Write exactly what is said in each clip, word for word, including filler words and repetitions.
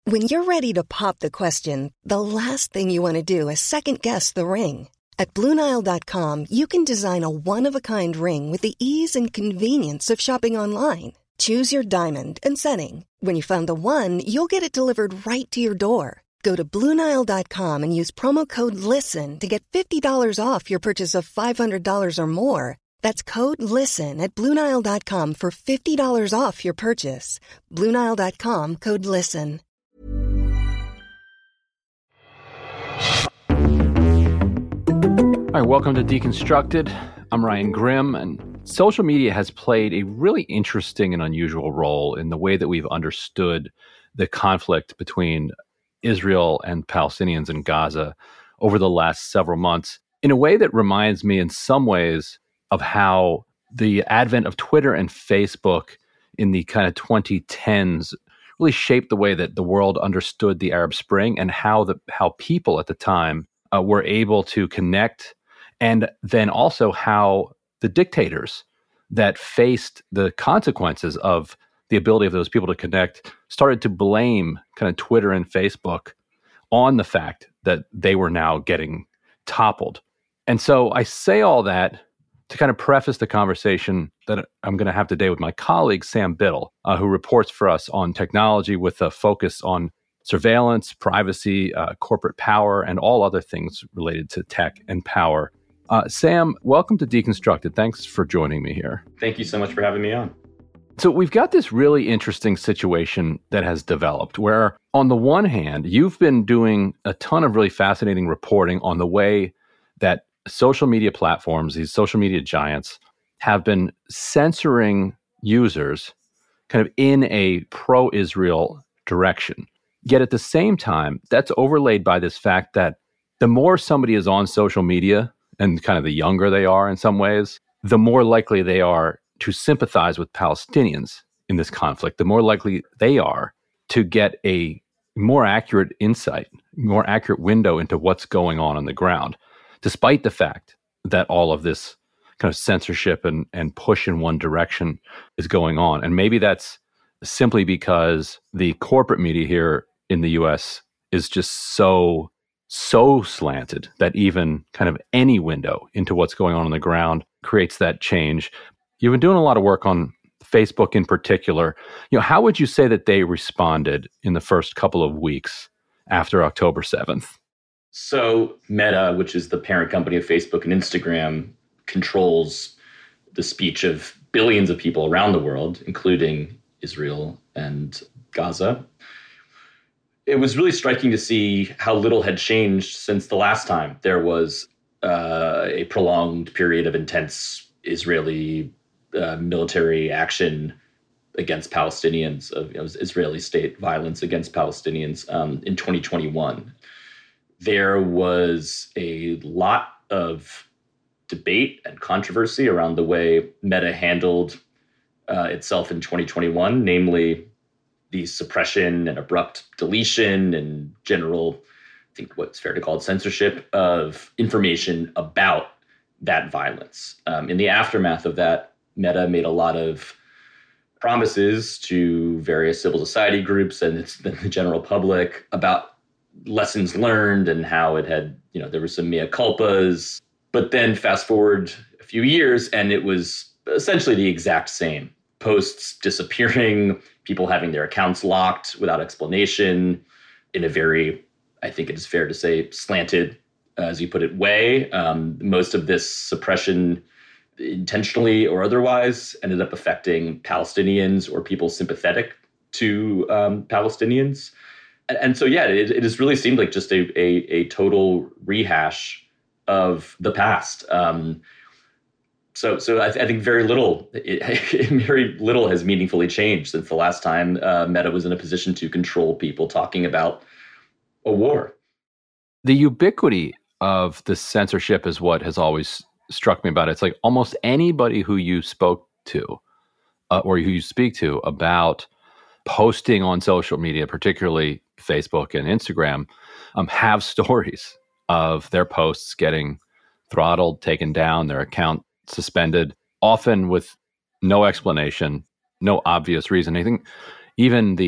When you're ready to pop the question, the last thing you want to do is second-guess the ring. At Blue Nile dot com, you can design a one-of-a-kind ring with the ease and convenience of shopping online. Choose your diamond and setting. When you find the one, you'll get it delivered right to your door. Go to Blue Nile dot com and use promo code LISTEN to get fifty dollars off your purchase of five hundred dollars or more. That's code LISTEN at Blue Nile dot com for fifty dollars off your purchase. Blue Nile dot com, code LISTEN. All right, welcome to Deconstructed. I'm Ryan Grim, and social media has played a really interesting and unusual role in the way that we've understood the conflict between Israel and Palestinians in Gaza over the last several months, in a way that reminds me in some ways of how the advent of Twitter and Facebook in the kind of twenty tens really shaped the way that the world understood the Arab Spring, and how the how people at the time uh, were able to connect, and then also how the dictators that faced the consequences of the ability of those people to connect started to blame kind of Twitter and Facebook on the fact that they were now getting toppled. And so I say all that to kind of preface the conversation that I'm going to have today with my colleague, Sam Biddle, uh, who reports for us on technology with a focus on surveillance, privacy, uh, corporate power, and all other things related to tech and power. Uh, Sam, welcome to Deconstructed. Thanks for joining me here. Thank you so much for having me on. So we've got this really interesting situation that has developed where, on the one hand, you've been doing a ton of really fascinating reporting on the way that social media platforms, these social media giants, have been censoring users kind of in a pro-Israel direction. Yet at the same time, that's overlaid by this fact that the more somebody is on social media, and kind of the younger they are in some ways, the more likely they are to sympathize with Palestinians in this conflict, the more likely they are to get a more accurate insight, more accurate window into what's going on on the ground, despite the fact that all of this kind of censorship and, and push in one direction is going on. And maybe that's simply because the corporate media here in the U S is just so, so slanted that even kind of any window into what's going on on the ground creates that change. You've been doing a lot of work on Facebook in particular. You know, how would you say that they responded in the first couple of weeks after October seventh? So Meta, which is the parent company of Facebook and Instagram, controls the speech of billions of people around the world, including Israel and Gaza. It was really striking to see how little had changed since the last time there was uh, a prolonged period of intense Israeli uh, military action against Palestinians, of you know, Israeli state violence against Palestinians um, in twenty twenty-one. There was a lot of debate and controversy around the way Meta handled uh, itself in twenty twenty-one, namely the suppression and abrupt deletion and general, I think what's fair to call it, censorship of information about that violence. Um, in the aftermath of that, Meta made a lot of promises to various civil society groups and it's the general public about lessons learned and how it had, you know, there were some mea culpas. But then fast forward a few years and it was essentially the exact same. Posts disappearing, people having their accounts locked without explanation in a very, I think it is fair to say, slanted, as you put it, way. Um, most of this suppression, intentionally or otherwise, ended up affecting Palestinians or people sympathetic to um, Palestinians. And, and so, yeah, it, it has really seemed like just a, a, a total rehash of the past. Um, So, so I, th- I think very little, it, very little has meaningfully changed since the last time uh, Meta was in a position to control people talking about a war. The ubiquity of the censorship is what has always struck me about it. It's like almost anybody who you spoke to uh, or who you speak to about posting on social media, particularly Facebook and Instagram, um, have stories of their posts getting throttled, taken down, their account suspended, often with no explanation, no obvious reason. I think even the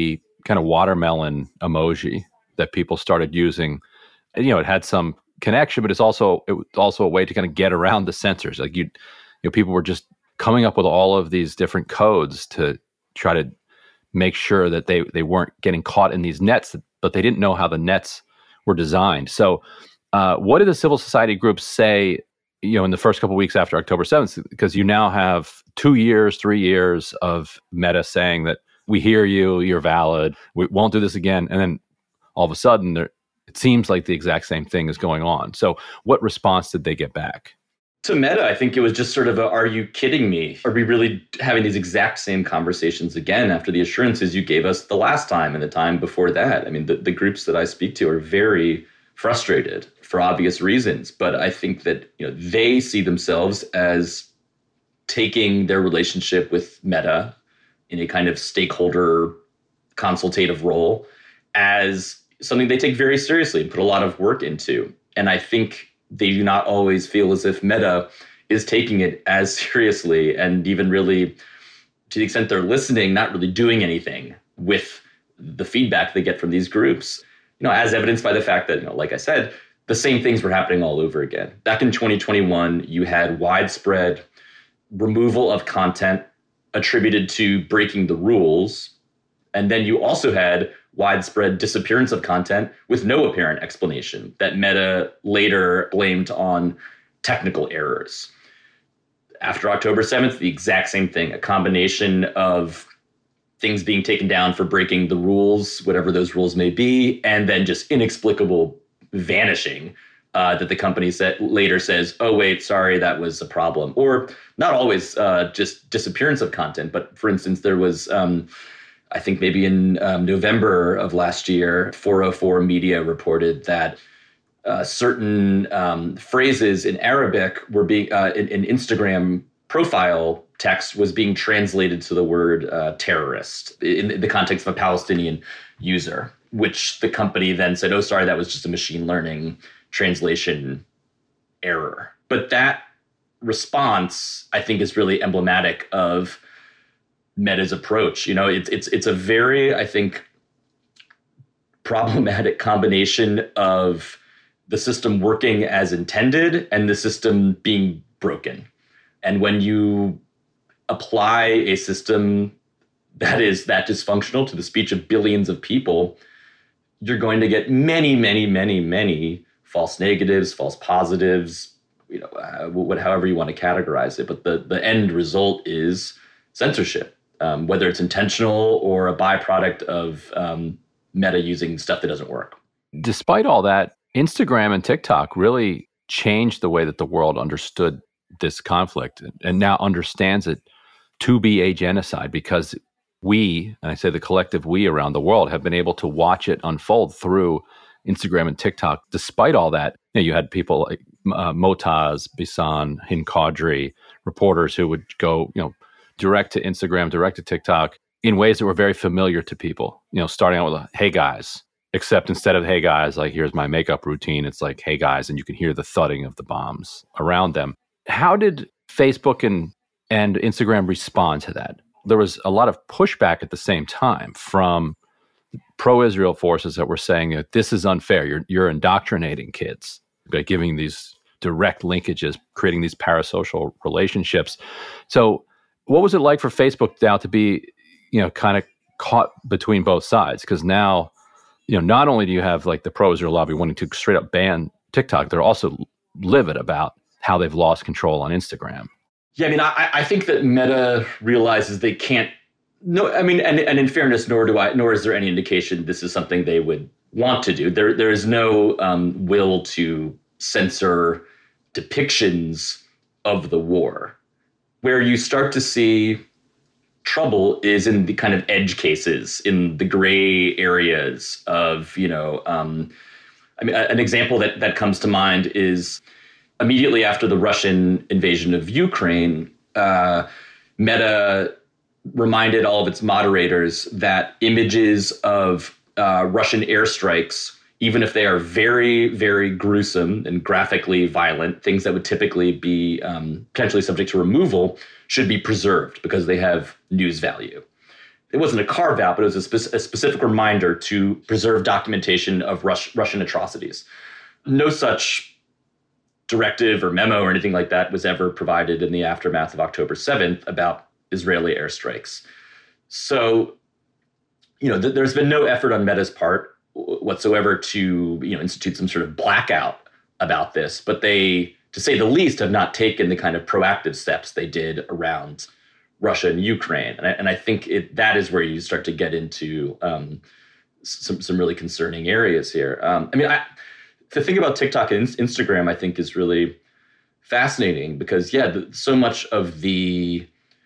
kind of watermelon emoji that people started using. And, you know, it had some connection, but it's also it was also a way to kind of get around the censors. Like you, you know, people were just coming up with all of these different codes to try to make sure that they they weren't getting caught in these nets, but they didn't know how the nets were designed. So, uh, what did the civil society groups say, you know, in the first couple of weeks after October seventh? Because you now have two years, three years of Meta saying that we hear you, you're valid, we won't do this again, and then all of a sudden, there, it seems like the exact same thing is going on. So, what response did they get back? To Meta, I think it was just sort of a, are you kidding me? Are we really having these exact same conversations again after the assurances you gave us the last time and the time before that? I mean, the, the groups that I speak to are very frustrated for obvious reasons. But I think that, you know, they see themselves as taking their relationship with Meta in a kind of stakeholder consultative role as something they take very seriously and put a lot of work into. And I think they do not always feel as if Meta is taking it as seriously, and even really, to the extent they're listening, not really doing anything with the feedback they get from these groups. You know, as evidenced by the fact that, you know, like I said, the same things were happening all over again. Back in twenty twenty-one, you had widespread removal of content attributed to breaking the rules. And then you also had widespread disappearance of content with no apparent explanation that Meta later blamed on technical errors. After October seventh, the exact same thing, a combination of things being taken down for breaking the rules, whatever those rules may be, and then just inexplicable vanishing uh, that the company said, later says, oh, wait, sorry, that was a problem. Or not always uh, just disappearance of content, but for instance, there was... Um, I think maybe in um, November of last year, four oh four Media reported that uh, certain um, phrases in Arabic were being, uh, in, in Instagram profile text was being translated to the word uh, terrorist in, in the context of a Palestinian user, which the company then said, oh, sorry, that was just a machine learning translation error. But that response, I think, is really emblematic of Meta's approach. You know, it's it's it's a very, I think, problematic combination of the system working as intended and the system being broken. And when you apply a system that is that dysfunctional to the speech of billions of people, you're going to get many, many, many, many false negatives, false positives, you know, uh, what, however you want to categorize it. But the the end result is censorship. Um, whether it's intentional or a byproduct of um, Meta using stuff that doesn't work. Despite all that, Instagram and TikTok really changed the way that the world understood this conflict and now understands it to be a genocide, because we, and I say the collective we around the world, have been able to watch it unfold through Instagram and TikTok. Despite all that, you know, you had people like uh, Motaz, Bisan, Hind Qadri, reporters who would go, you know, direct to Instagram, direct to TikTok in ways that were very familiar to people, you know, starting out with, a, hey guys, except instead of, hey guys, like, here's my makeup routine, it's like, hey guys, and you can hear the thudding of the bombs around them. How did Facebook and, and Instagram respond to that? There was a lot of pushback at the same time from pro-Israel forces that were saying that this is unfair. You're, you're indoctrinating kids by giving these direct linkages, creating these parasocial relationships. So what was it like for Facebook now to be, you know, kind of caught between both sides? Because now, you know, not only do you have like the pro-Israel lobby wanting to straight up ban TikTok, they're also livid about how they've lost control on Instagram. Yeah, I mean, I, I think that Meta realizes they can't. No, I mean, and, and in fairness, nor do I, nor is there any indication this is something they would want to do. There, there is no um, will to censor depictions of the war. Where you start to see trouble is in the kind of edge cases, in the gray areas of, you know, um, I mean, an example that, that comes to mind is immediately after the Russian invasion of Ukraine, uh, Meta reminded all of its moderators that images of uh, Russian airstrikes, even if they are very, very gruesome and graphically violent, things that would typically be um, potentially subject to removal, should be preserved because they have news value. it wasn't a carve out, but it was a, spe- a specific reminder to preserve documentation of Rus- Russian atrocities. No such directive or memo or anything like that was ever provided in the aftermath of October seventh about Israeli airstrikes. So, you know, th- there's been no effort on Meta's part whatsoever to, you know, institute some sort of blackout about this, but they, to say the least, have not taken the kind of proactive steps they did around Russia and Ukraine. And I, and I think it, that is where you start to get into um, some, some really concerning areas here. Um, I mean, I, the thing about TikTok and Instagram, I think, is really fascinating because, yeah, the, so much of the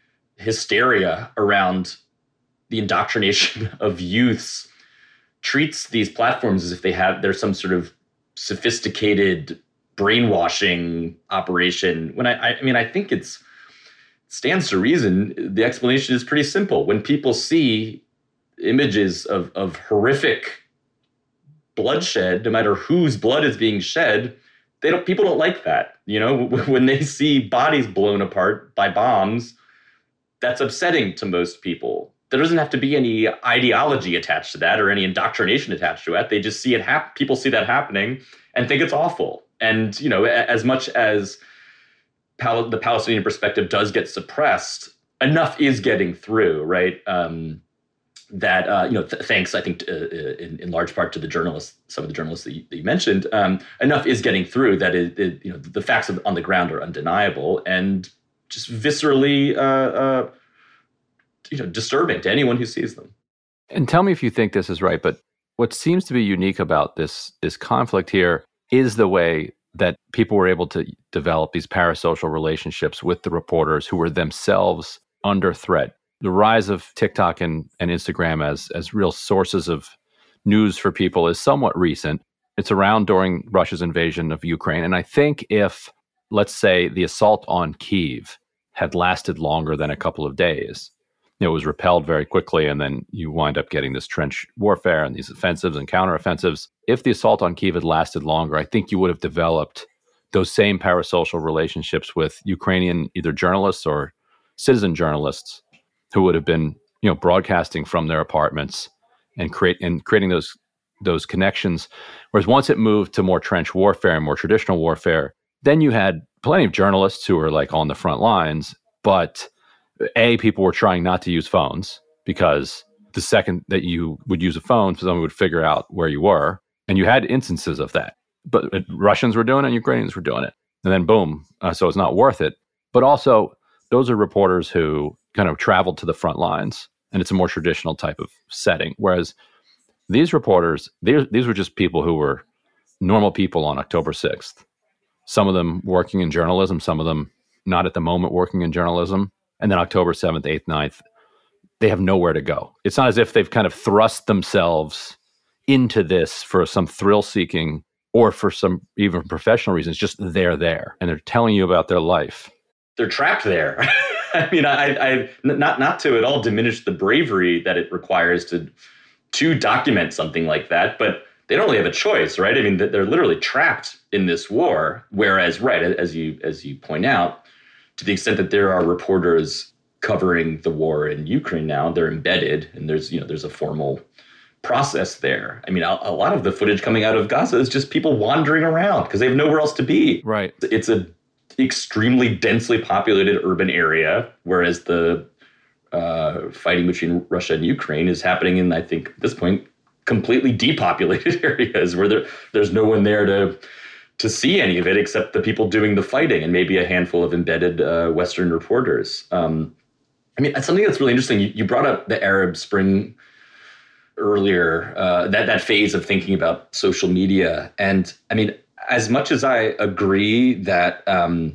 hysteria around the indoctrination of youths treats these platforms as if they have, there's some sort of sophisticated brainwashing operation. When I, I mean, I think it's, stands to reason. The explanation is pretty simple. When people see images of, of horrific bloodshed, no matter whose blood is being shed, they don't. People don't like that. You know, when they see bodies blown apart by bombs, that's upsetting to most people. There doesn't have to be any ideology attached to that or any indoctrination attached to it. They just see it happen. People see that happening and think it's awful. And you know, as much as Pal- the Palestinian perspective does get suppressed, enough is getting through, right? Um, that, uh, you know, th- thanks, I think, uh, in, in large part to the journalists, some of the journalists that you, that you mentioned, um, enough is getting through that it, it, you know, the facts of, on the ground are undeniable and just viscerally, uh, uh, you know, disturbing to anyone who sees them. And tell me if you think this is right, but what seems to be unique about this this conflict here is the way that people were able to develop these parasocial relationships with the reporters who were themselves under threat. The rise of TikTok and, and Instagram as, as real sources of news for people is somewhat recent. It's around during Russia's invasion of Ukraine. And I think if, let's say, the assault on Kyiv had lasted longer than a couple of days, it was repelled very quickly, and then you wind up getting this trench warfare and these offensives and counteroffensives. If the assault on Kyiv had lasted longer, I think you would have developed those same parasocial relationships with Ukrainian either journalists or citizen journalists who would have been, you know, broadcasting from their apartments and create and creating those those connections. Whereas once it moved to more trench warfare and more traditional warfare, then you had plenty of journalists who were like on the front lines, but A, people were trying not to use phones because the second that you would use a phone, someone would figure out where you were. And you had instances of that. But uh, Russians were doing it and Ukrainians were doing it. And then boom, uh, so it's not worth it. But also, those are reporters who kind of traveled to the front lines. And it's a more traditional type of setting. Whereas these reporters, these, these were just people who were normal people on October sixth. Some of them working in journalism, some of them not at the moment working in journalism. And then October seventh, eighth, ninth, they have nowhere to go. It's not as if they've kind of thrust themselves into this for some thrill-seeking or for some even professional reasons. Just they're there, and they're telling you about their life. They're trapped there. I mean, I, I not not to at all diminish the bravery that it requires to to document something like that, but they don't really have a choice, right? I mean, they're literally trapped in this war. Whereas, right, as you as you point out, to the extent that there are reporters covering the war in Ukraine now, they're embedded, and there's you know there's a formal process there. I mean, a, a lot of the footage coming out of Gaza is just people wandering around because they have nowhere else to be. Right. It's a extremely densely populated urban area, whereas the uh, fighting between Russia and Ukraine is happening in, I think, at this point, completely depopulated areas where there, there's no one there to to see any of it except the people doing the fighting and maybe a handful of embedded uh, Western reporters. Um, I mean, something that's really interesting, you, you brought up the Arab Spring earlier, uh, that, that phase of thinking about social media. And I mean, as much as I agree that um,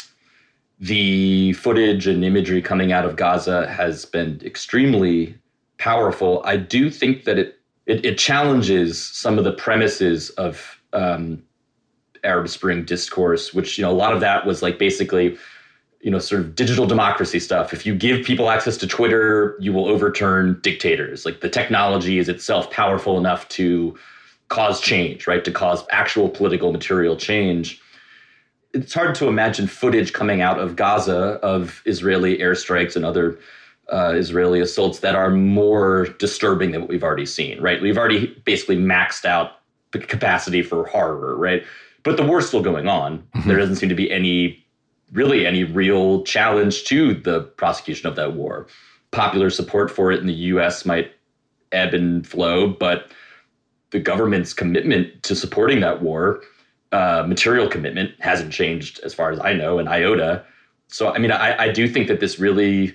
the footage and imagery coming out of Gaza has been extremely powerful, I do think that it it, it challenges some of the premises of um, Arab Spring discourse, which, you know, a lot of that was like basically, you know, sort of digital democracy stuff. If you give people access to Twitter, you will overturn dictators. Like the technology is itself powerful enough to cause change, right? To cause actual political material change. It's hard to imagine footage coming out of Gaza of Israeli airstrikes and other uh, Israeli assaults that are more disturbing than what we've already seen, right? We've already basically maxed out the capacity for horror, right? But the war's still going on. Mm-hmm. There doesn't seem to be any, really any real challenge to the prosecution of that war. Popular support for it in the U S might ebb and flow, but the government's commitment to supporting that war, uh, material commitment, hasn't changed as far as I know, in iota. So, I mean, I, I do think that this really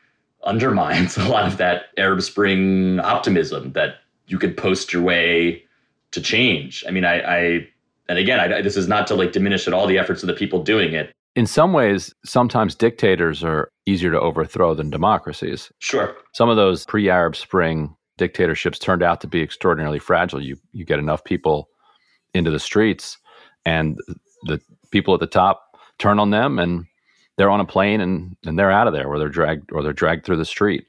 undermines a lot of that Arab Spring optimism that you could post your way to change. I mean, I, I and again, I, this is not to like diminish at all the efforts of the people doing it. In some ways, sometimes dictators are easier to overthrow than democracies. Sure. Some of those pre-Arab Spring dictatorships turned out to be extraordinarily fragile. You you get enough people into the streets, and the people at the top turn on them, and they're on a plane and, and they're out of there, or they're dragged or they're dragged through the street.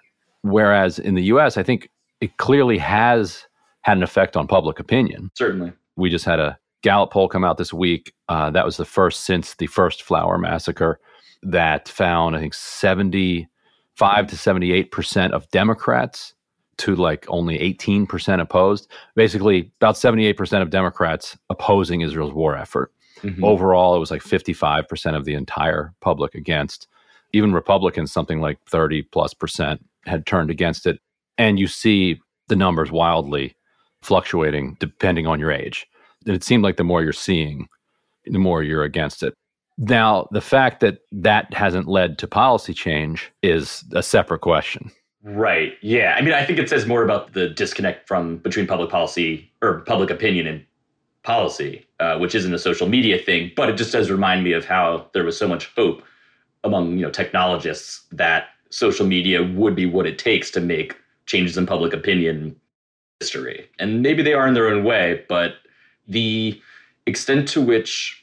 Whereas in the U S, I think it clearly has had an effect on public opinion. Certainly. We just had a Gallup poll come out this week. Uh, that was the first since the first Flower Massacre that found, I think, seventy-five to seventy-eight percent of Democrats to like only eighteen percent opposed. Basically, about seventy-eight percent of Democrats opposing Israel's war effort. Mm-hmm. Overall, it was like fifty-five percent of the entire public against. Even Republicans, something like thirty plus percent had turned against it. And you see the numbers wildly fluctuating depending on your age. And it seemed like the more you're seeing, the more you're against it. Now, the fact that that hasn't led to policy change is a separate question. Right. Yeah. I mean, I think it says more about the disconnect from between public policy or public opinion and policy, uh, which isn't a social media thing, but it just does remind me of how there was so much hope among, you know, technologists that social media would be what it takes to make changes in public opinion history. And maybe they are in their own way, but the extent to which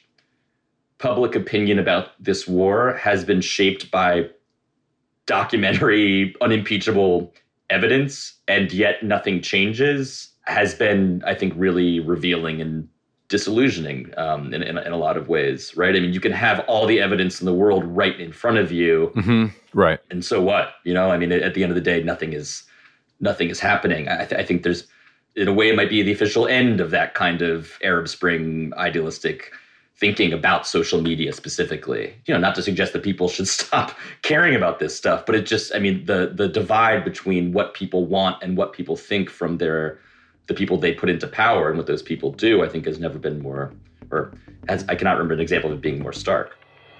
public opinion about this war has been shaped by documentary, unimpeachable evidence, and yet nothing changes, has been, I think, really revealing and disillusioning um, in, in, in a lot of ways, right? I mean, you can have all the evidence in the world right in front of you. Mm-hmm. Right. And so what? You know, I mean, at the end of the day, nothing is nothing is happening. I, th- I think there's, in a way, it might be the official end of that kind of Arab Spring idealistic thinking about social media specifically. You know, not to suggest that people should stop caring about this stuff, but it just, I mean, the the divide between what people want and what people think from their the people they put into power and what those people do, I think has never been more, or has, I cannot remember an example of it being more stark.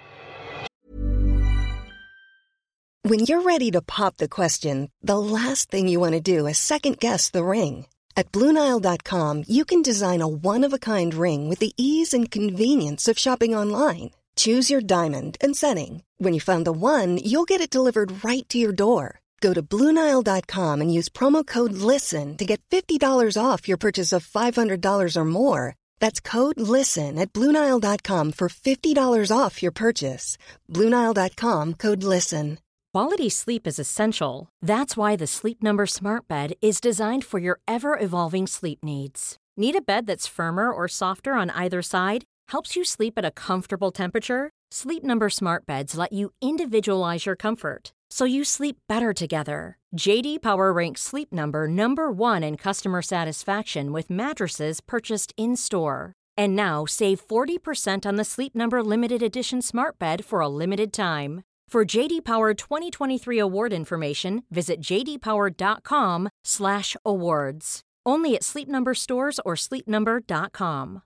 When you're ready to pop the question, the last thing you want to do is second guess the ring. At Blue Nile dot com, you can design a one-of-a-kind ring with the ease and convenience of shopping online. Choose your diamond and setting. When you find the one, you'll get it delivered right to your door. Go to Blue Nile dot com and use promo code LISTEN to get fifty dollars off your purchase of five hundred dollars or more. That's code LISTEN at Blue Nile dot com for fifty dollars off your purchase. Blue Nile dot com, code LISTEN. Quality sleep is essential. That's why the Sleep Number Smart Bed is designed for your ever-evolving sleep needs. Need a bed that's firmer or softer on either side? Helps you sleep at a comfortable temperature? Sleep Number Smart Beds let you individualize your comfort, so you sleep better together. J D Power ranks Sleep Number number one in customer satisfaction with mattresses purchased in-store. And now save forty percent on the Sleep Number Limited Edition Smart Bed for a limited time. For J D Power twenty twenty-three award information, visit j d power dot com slash awards. Only at Sleep Number stores or sleep number dot com.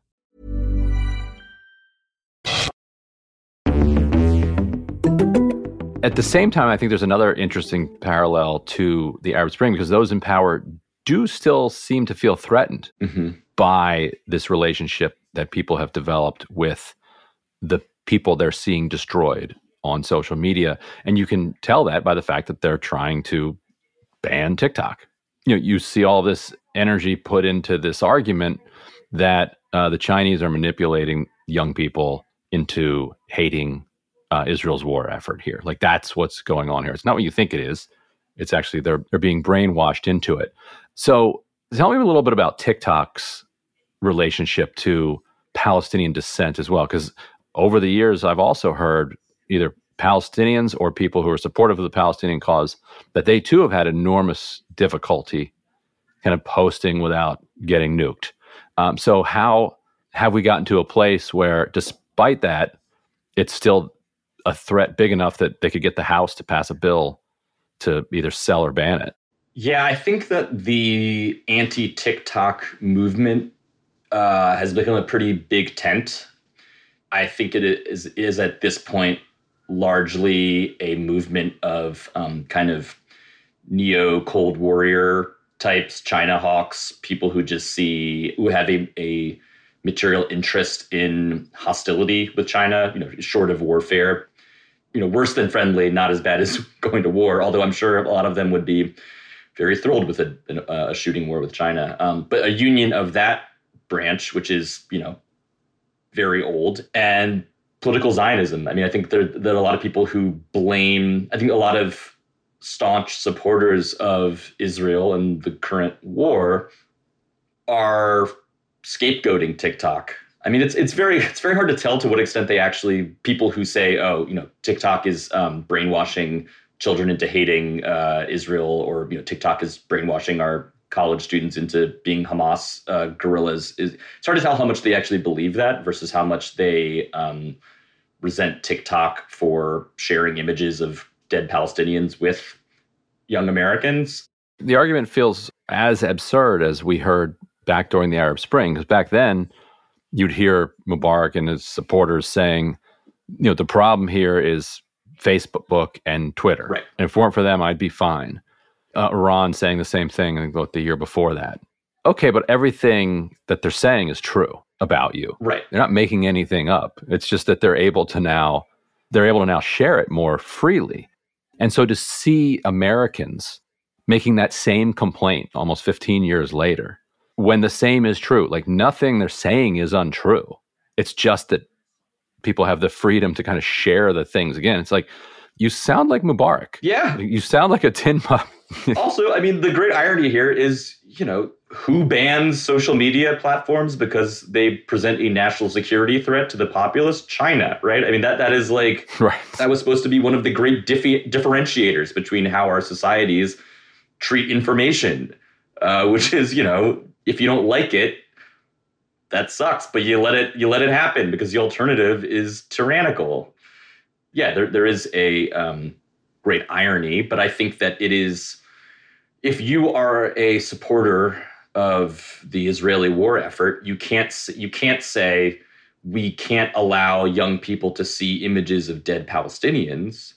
At the same time, I think there's another interesting parallel to the Arab Spring, because those in power do still seem to feel threatened mm-hmm. by this relationship that people have developed with the people they're seeing destroyed on social media. And you can tell that by the fact that they're trying to ban TikTok. You know, you see all this energy put into this argument that uh, the Chinese are manipulating young people into hating uh, Israel's war effort here. Like, that's what's going on here. It's not what you think it is. It's actually they're they're being brainwashed into it. So tell me a little bit about TikTok's relationship to Palestinian dissent as well, because over the years I've also heard either Palestinians or people who are supportive of the Palestinian cause, that they too have had enormous difficulty kind of posting without getting nuked. Um, so how have we gotten to a place where, despite that, it's still a threat big enough that they could get the House to pass a bill to either sell or ban it? Yeah, I think that the anti-TikTok movement uh, has become a pretty big tent. I think it is, is at this point largely a movement of um, kind of neo-Cold Warrior types, China hawks, people who just see, who have a, a material interest in hostility with China, you know, short of warfare. You know, worse than friendly, not as bad as going to war, although I'm sure a lot of them would be very thrilled with a, a shooting war with China. Um, but a union of that branch, which is, you know, very old, and political Zionism. I mean, I think there, there are a lot of people who blame, I think a lot of staunch supporters of Israel and the current war are scapegoating TikTok. I mean, it's it's very it's very hard to tell to what extent they actually, people who say, oh, you know, TikTok is um, brainwashing children into hating uh, Israel, or, you know, TikTok is brainwashing our college students into being Hamas uh, guerrillas. It's hard to tell how much they actually believe that versus how much they um, resent TikTok for sharing images of dead Palestinians with young Americans. The argument feels as absurd as we heard back during the Arab Spring, because back then you'd hear Mubarak and his supporters saying, you know, the problem here is Facebook and Twitter. Right. And if it weren't for them, I'd be fine. Uh, Iran saying the same thing, I think, about the year before that. Okay, but everything that they're saying is true about you. Right. They're not making anything up. It's just that they're able to now, they're able to now share it more freely. And so to see Americans making that same complaint almost fifteen years later, when the same is true, like nothing they're saying is untrue. It's just that people have the freedom to kind of share the things. Again, it's like, you sound like Mubarak. Yeah. You sound like a tin mop. Also, I mean, the great irony here is, you know, who bans social media platforms because they present a national security threat to the populace? China, right? I mean, that that is like, right. That was supposed to be one of the great diffi- differentiators between how our societies treat information, uh, which is, you know, if you don't like it, that sucks, but you let it you let it happen because the alternative is tyrannical. Yeah, there there is a um, great irony, but I think that it is, if you are a supporter of the Israeli war effort, you can't you can't say we can't allow young people to see images of dead Palestinians,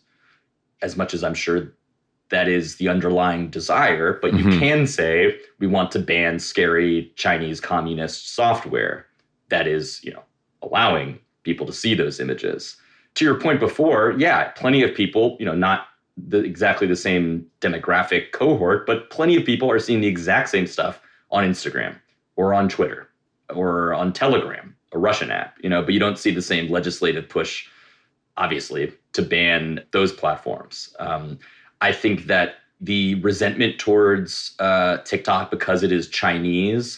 as much as I'm sure that is the underlying desire, but mm-hmm. you can say we want to ban scary Chinese communist software that is, you know, allowing people to see those images. To your point before, yeah, plenty of people, you know, not the, exactly the same demographic cohort, but plenty of people are seeing the exact same stuff on Instagram or on Twitter or on Telegram, a Russian app, you know, but you don't see the same legislative push, obviously, to ban those platforms. Um, I think that the resentment towards uh, TikTok because it is Chinese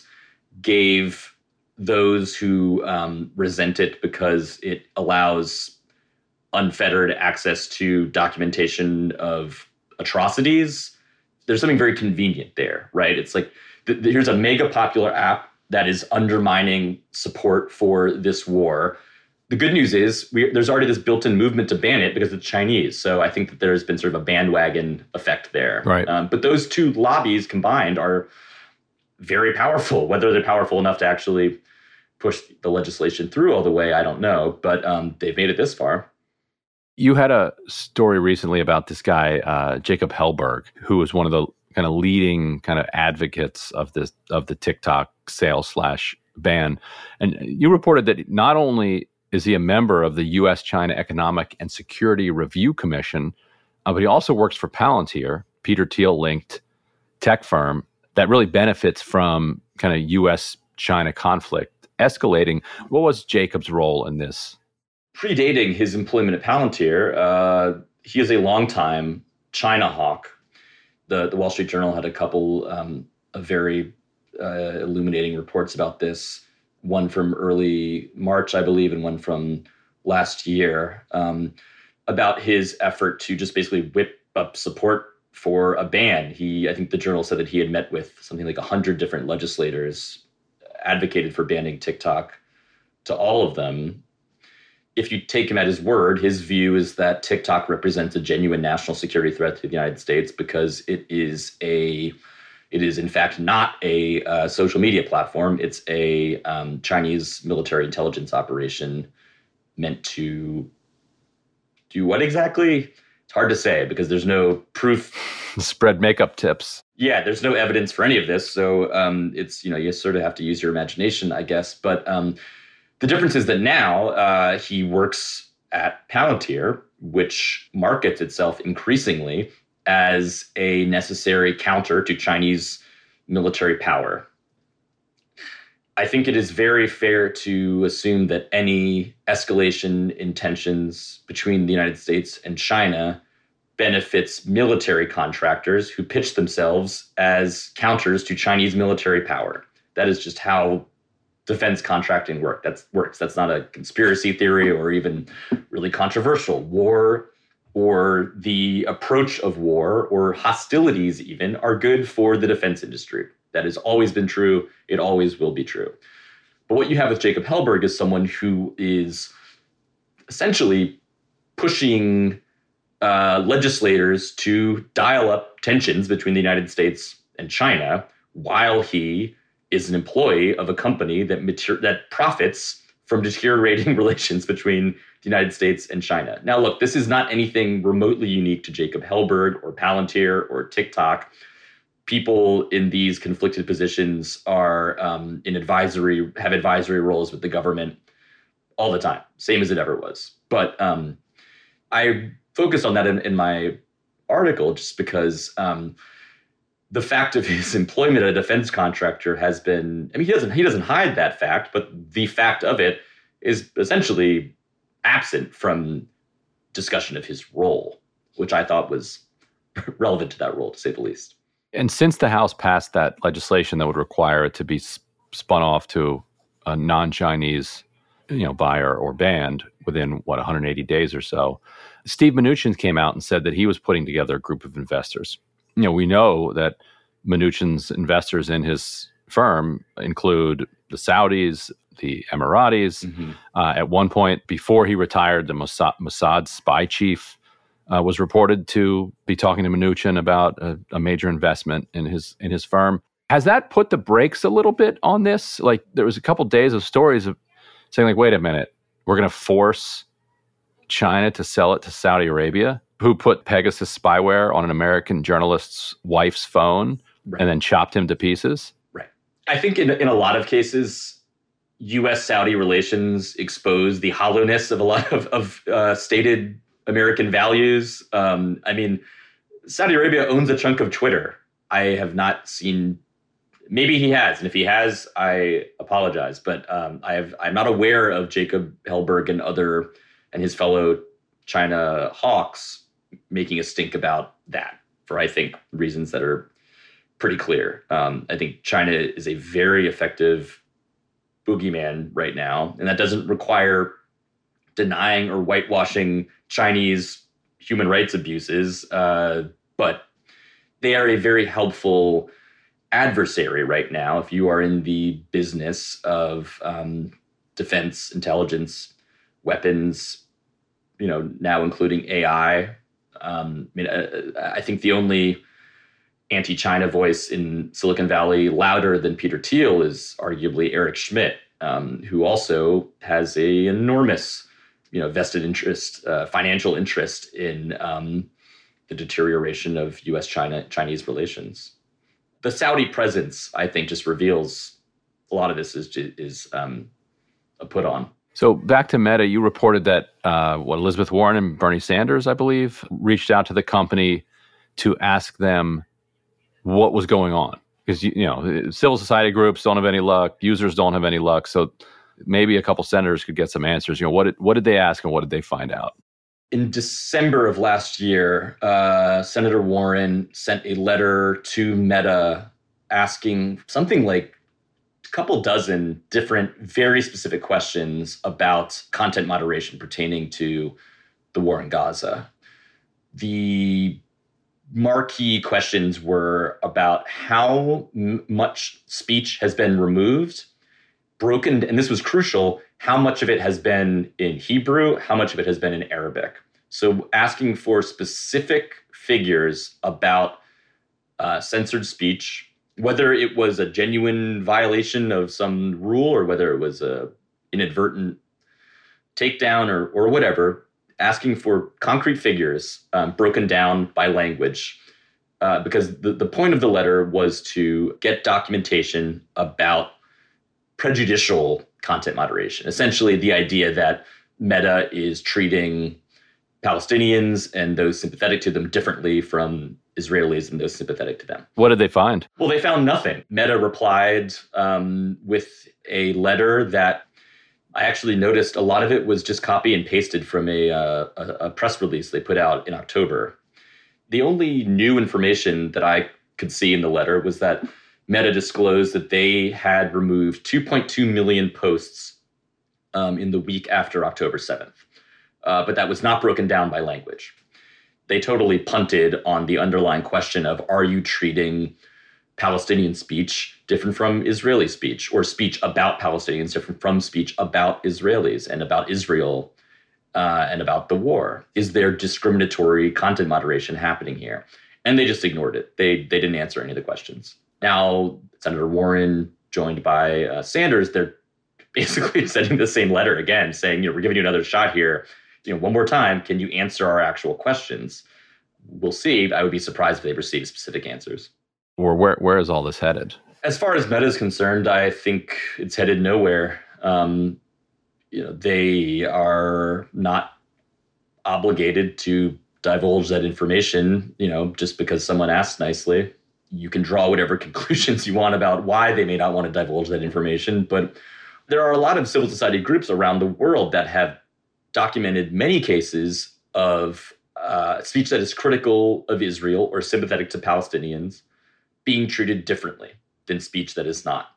gave those who um, resent it because it allows unfettered access to documentation of atrocities. There's something very convenient there, right? It's like, th- th- here's a mega popular app that is undermining support for this war. The good news is we, there's already this built-in movement to ban it because it's Chinese. So I think that there's been sort of a bandwagon effect there. Right. Um, but those two lobbies combined are very powerful. Whether they're powerful enough to actually push the legislation through all the way, I don't know. But um, they've made it this far. You had a story recently about this guy, uh, Jacob Hellberg, who was one of the kind of leading kind of advocates of this of the TikTok sale slash ban. And you reported that not only is he a member of the U S China Economic and Security Review Commission, uh, but he also works for Palantir, Peter Thiel-linked tech firm that really benefits from kind of U S China conflict escalating. What was Jacob's role in this? Predating his employment at Palantir, uh, he is a longtime China hawk. The, the Wall Street Journal had a couple um, of very uh, illuminating reports about this. One from early March, I believe, and one from last year. Um, about his effort to just basically whip up support for a ban. He, I think the Journal said that he had met with something like one hundred different legislators, advocated for banning TikTok to all of them. If you take him at his word, his view is that TikTok represents a genuine national security threat to the United States because it is a, it is in fact not a uh, social media platform. It's a um, Chinese military intelligence operation meant to do what exactly? It's hard to say because there's no proof. Spread makeup tips. Yeah, there's no evidence for any of this. So um, it's, you know, you sort of have to use your imagination, I guess. But um, the difference is that now uh, he works at Palantir, which markets itself increasingly as a necessary counter to Chinese military power. I think it is very fair to assume that any escalation in tensions between the United States and China benefits military contractors who pitch themselves as counters to Chinese military power. That is just how defense contracting work. That's works. That's not a conspiracy theory or even really controversial. War or the approach of war or hostilities even are good for the defense industry. That has always been true. It always will be true. But what you have with Jacob Hellberg is someone who is essentially pushing uh, legislators to dial up tensions between the United States and China while he is an employee of a company that mater- that profits from deteriorating relations between the United States and China. Now, look, this is not anything remotely unique to Jacob Hellberg or Palantir or TikTok. People in these conflicted positions are um, in advisory, have advisory roles with the government all the time, same as it ever was. But um, I focused on that in, in my article just because um, the fact of his employment at a defense contractor has been, I mean, he doesn't, he doesn't hide that fact, but the fact of it is essentially absent from discussion of his role, which I thought was relevant to that role, to say the least. And since the House passed that legislation that would require it to be spun off to a non-Chinese, you know, buyer or banned within, what, one hundred eighty days or so, Steve Mnuchin came out and said that he was putting together a group of investors. You know, we know that Mnuchin's investors in his firm include the Saudis, the Emiratis. Mm-hmm. Uh, at one point, before he retired, the Mossad, Mossad spy chief Uh, was reported to be talking to Mnuchin about a, a major investment in his in his firm. Has that put the brakes a little bit on this? Like, there was a couple days of stories of saying, like, wait a minute, we're going to force China to sell it to Saudi Arabia, who put Pegasus spyware on an American journalist's wife's phone right. and then chopped him to pieces. Right. I think in in a lot of cases, U S Saudi relations expose the hollowness of a lot of, of uh, stated American values. Um, I mean, Saudi Arabia owns a chunk of Twitter. I have not seen, maybe he has. And if he has, I apologize. But um, I have, I'm not aware of Jacob Hellberg and other, and his fellow China hawks making a stink about that for, I think, reasons that are pretty clear. Um, I think China is a very effective boogeyman right now. And that doesn't require denying or whitewashing Chinese human rights abuses, uh, but they are a very helpful adversary right now if you are in the business of um, defense, intelligence, weapons, you know, now including A I. Um, I mean, I, I think the only anti-China voice in Silicon Valley louder than Peter Thiel is arguably Eric Schmidt, um, who also has a enormous you know, vested interest, uh, financial interest in um, the deterioration of U S China Chinese relations. The Saudi presence, I think, just reveals a lot of this is is um, a put on. So back to Meta, you reported that uh, what Elizabeth Warren and Bernie Sanders, I believe, reached out to the company to ask them what was going on, because you, you know civil society groups don't have any luck, users don't have any luck, so maybe a couple senators could get some answers. You know, what did, what did they ask and what did they find out? In December of last year, uh, Senator Warren sent a letter to Meta asking something like a couple dozen different, very specific questions about content moderation pertaining to the war in Gaza. The marquee questions were about how m- much speech has been removed, broken, and this was crucial, how much of it has been in Hebrew, how much of it has been in Arabic. So asking for specific figures about uh, censored speech, whether it was a genuine violation of some rule or whether it was a inadvertent takedown or, or whatever, asking for concrete figures um, broken down by language, uh, because the, the point of the letter was to get documentation about prejudicial content moderation. Essentially, the idea that Meta is treating Palestinians and those sympathetic to them differently from Israelis and those sympathetic to them. What did they find? Well, they found nothing. Meta replied um, with a letter that I actually noticed a lot of it was just copy and pasted from a, uh, a, a press release they put out in October. The only new information that I could see in the letter was that Meta disclosed that they had removed two point two million posts um, in the week after October seventh. Uh, but that was not broken down by language. They totally punted on the underlying question of, are you treating Palestinian speech different from Israeli speech, or speech about Palestinians different from speech about Israelis and about Israel uh, and about the war? Is there discriminatory content moderation happening here? And they just ignored it. They they didn't answer any of the questions. Now, Senator Warren, joined by uh, Sanders, they're basically sending the same letter again, saying, you know, we're giving you another shot here. You know, one more time, can you answer our actual questions? We'll see. I would be surprised if they receive specific answers. Or where where is all this headed? As far as Meta is concerned, I think it's headed nowhere. Um, you know, they are not obligated to divulge that information, you know, just because someone asked nicely. You can draw whatever conclusions you want about why they may not want to divulge that information. But there are a lot of civil society groups around the world that have documented many cases of uh, speech that is critical of Israel or sympathetic to Palestinians being treated differently than speech that is not.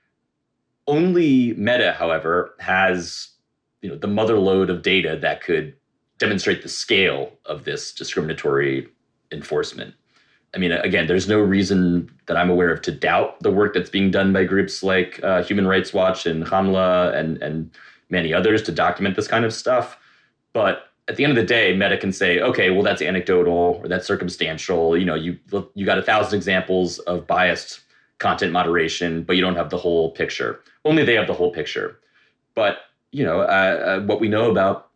Only Meta, however, has, you know, the mother lode of data that could demonstrate the scale of this discriminatory enforcement. I mean, again, there's no reason that I'm aware of to doubt the work that's being done by groups like uh, Human Rights Watch and Hamla and, and many others to document this kind of stuff. But at the end of the day, Meta can say, okay, well, that's anecdotal or that's circumstantial. You know, you you got a thousand examples of biased content moderation, but you don't have the whole picture. Only they have the whole picture. But, you know, uh, uh, what we know about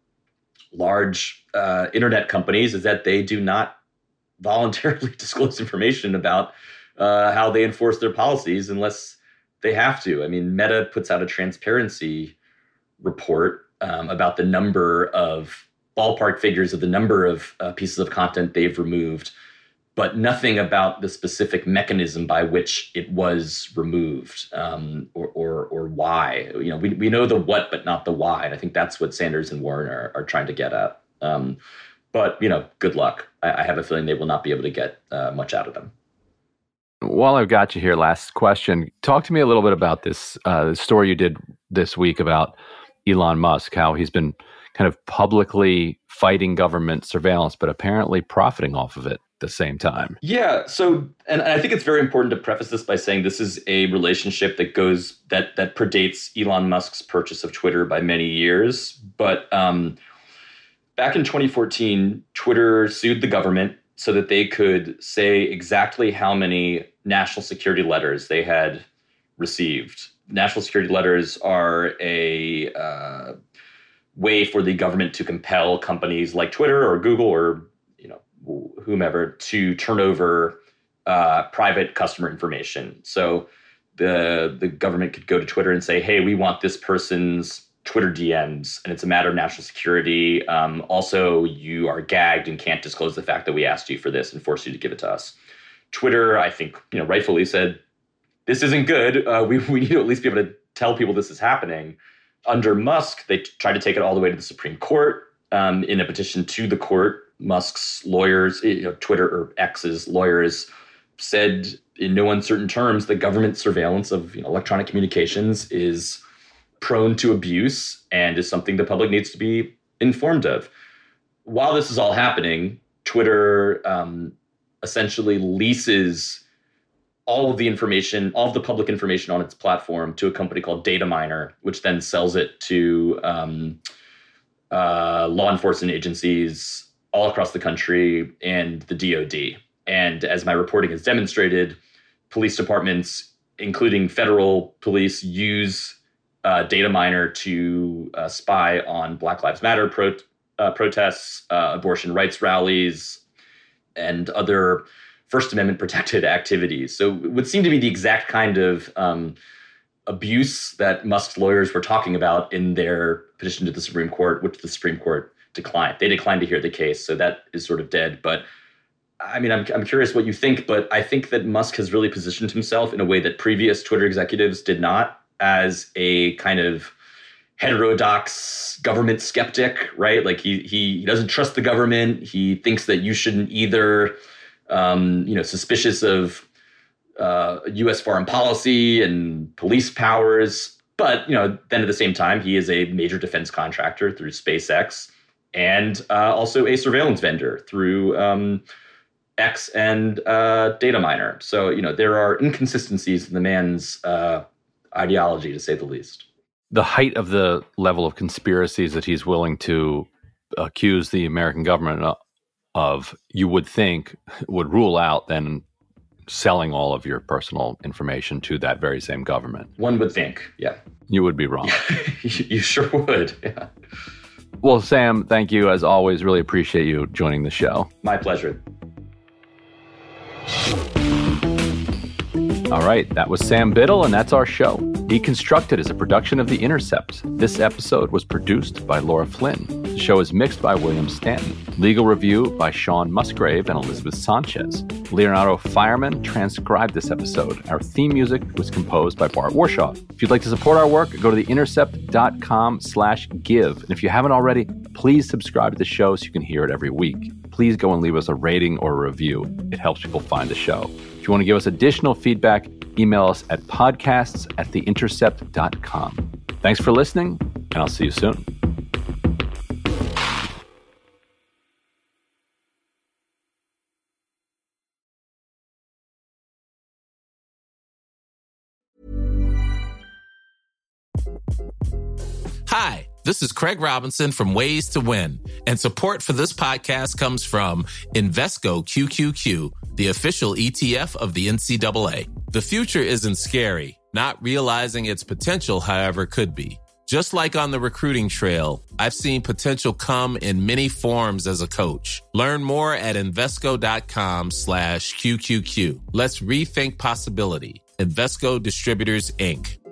large uh, internet companies is that they do not voluntarily disclose information about uh, how they enforce their policies unless they have to. I mean, Meta puts out a transparency report um, about the number of ballpark figures of the number of uh, pieces of content they've removed, but nothing about the specific mechanism by which it was removed um, or, or or why. You know, we we know the what, but not the why. And I think that's what Sanders and Warren are, are trying to get at. Um, but, you know, good luck. I, I have a feeling they will not be able to get uh, much out of them. While I've got you here, last question. Talk to me a little bit about this uh, story you did this week about Elon Musk, how he's been kind of publicly fighting government surveillance, but apparently profiting off of it at the same time. Yeah. So, and I think it's very important to preface this by saying this is a relationship that goes, that that predates Elon Musk's purchase of Twitter by many years. But um, back in twenty fourteen, Twitter sued the government so that they could say exactly how many national security letters they had received. National security letters are a uh, way for the government to compel companies like Twitter or Google or, you know, whomever to turn over uh, private customer information. So the the government could go to Twitter and say, hey, we want this person's Twitter D Ms, and it's a matter of national security. Um, also, you are gagged and can't disclose the fact that we asked you for this and force you to give it to us. Twitter, I think, you know, rightfully said, this isn't good. Uh, we, we need to at least be able to tell people this is happening. Under Musk, they t- tried to take it all the way to the Supreme Court. Um, in a petition to the court, Musk's lawyers, you know, Twitter or X's lawyers, said in no uncertain terms that government surveillance of, you know, electronic communications is prone to abuse and is something the public needs to be informed of. while this is all happening, Twitter um, essentially leases all of the information, all of the public information on its platform to a company called Dataminr, which then sells it to um, uh, law enforcement agencies all across the country and the D O D. And as my reporting has demonstrated, police departments, including federal police, use uh, Dataminr to uh, spy on Black Lives Matter pro- uh, protests, uh, abortion rights rallies, and other First Amendment protected activities. So it would seem to be the exact kind of um, abuse that Musk's lawyers were talking about in their petition to the Supreme Court, which the Supreme Court declined. They declined to hear the case. So that is sort of dead. But I mean, I'm, I'm curious what you think, but I think that Musk has really positioned himself in a way that previous Twitter executives did not, as a kind of heterodox government skeptic, right? Like he, he, he doesn't trust the government. He thinks that you shouldn't either. Um, you know, suspicious of uh, U S foreign policy and police powers. But, you know, then at the same time, he is a major defense contractor through SpaceX and uh, also a surveillance vendor through um, X and uh, Dataminr. So, you know, there are inconsistencies in the man's uh, ideology, to say the least. The height of the level of conspiracies that he's willing to accuse the American government of, of, you would think, would rule out then selling all of your personal information to that very same government. One would think, yeah. You would be wrong. you, you sure would, yeah. Well, Sam, thank you. As always, really appreciate you joining the show. My pleasure. All right, that was Sam Biddle, and that's our show. Deconstructed is a production of The Intercept. This episode was produced by Laura Flynn. The show is mixed by William Stanton. Legal review by Sean Musgrave and Elizabeth Sanchez. Leonardo Fireman transcribed this episode. Our theme music was composed by Bart Warshaw. If you'd like to support our work, go to theintercept.com slash give. And if you haven't already, please subscribe to the show so you can hear it every week. Please go and leave us a rating or a review. It helps people find the show. If you want to give us additional feedback, email us at podcasts at theintercept dot com. Thanks for listening, and I'll see you soon. Hi, this is Craig Robinson from Ways to Win, and support for this podcast comes from Invesco Q Q Q, the official E T F of the N C double A. The future isn't scary. Not realizing its potential, however, could be. Just like on the recruiting trail, I've seen potential come in many forms as a coach. Learn more at Invesco.com slash QQQ. Let's rethink possibility. Invesco Distributors, Incorporated.